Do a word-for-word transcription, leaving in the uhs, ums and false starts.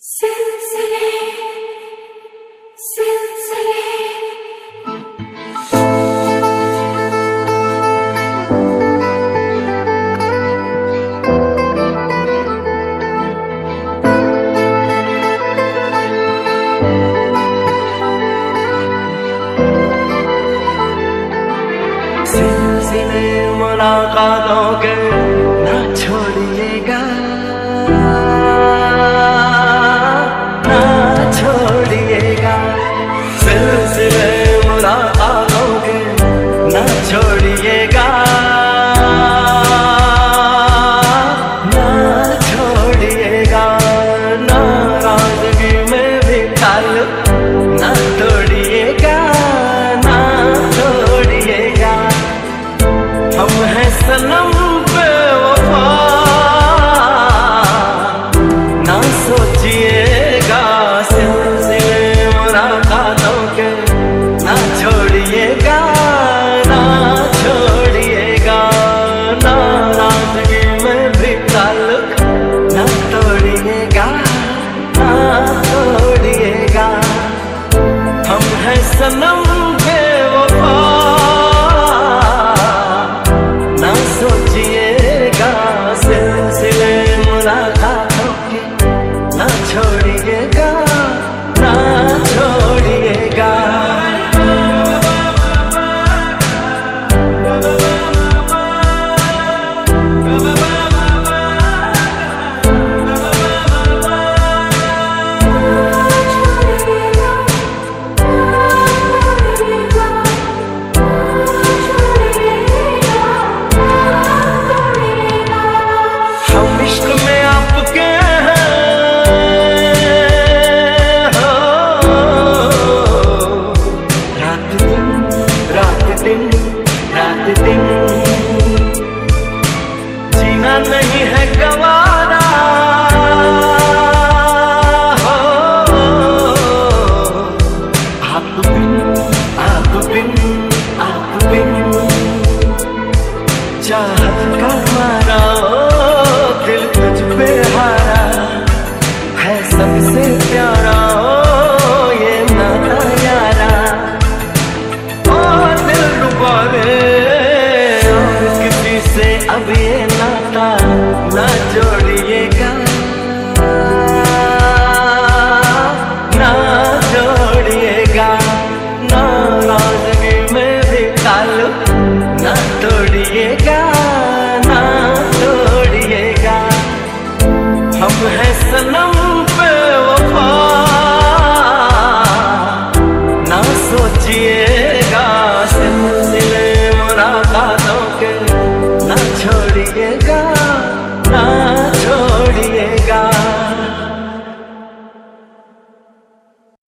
सिलसिले सिलसिले सिलसिले मुलाकातों के ना छोड़िएगा, ना छोड़िएगा। सिलसिले मुलाकातों के ना छोड़िएगा, ना छोड़िएगा। नाराजगी में भी ताल्लुक ना तोड़िएगा, ना तोड़िएगा। हम हैं सनम बेवफा, ना सोचिएगा। सिलसिले मुलाकातों के ना छोड़िएगा, ना छोड़िएगा। नाराजगी में भी ताल्लुक ना तोड़िएगा, ना तोड़िएगा। हम हैं सनम बेवफा, ना सोचिएगा। सिलसिले मुलाकातों के ना छोड़िएगा, ना छोड़िएगा। हम इश्क में आपके हैं, हो रात दिन रात दिन रात दिन। जीना नहीं है गवारा, हो आप बिन आप बिन आप बिन। चाहत का मारा दिल तुझ पे हारा है, सबसे प्यारा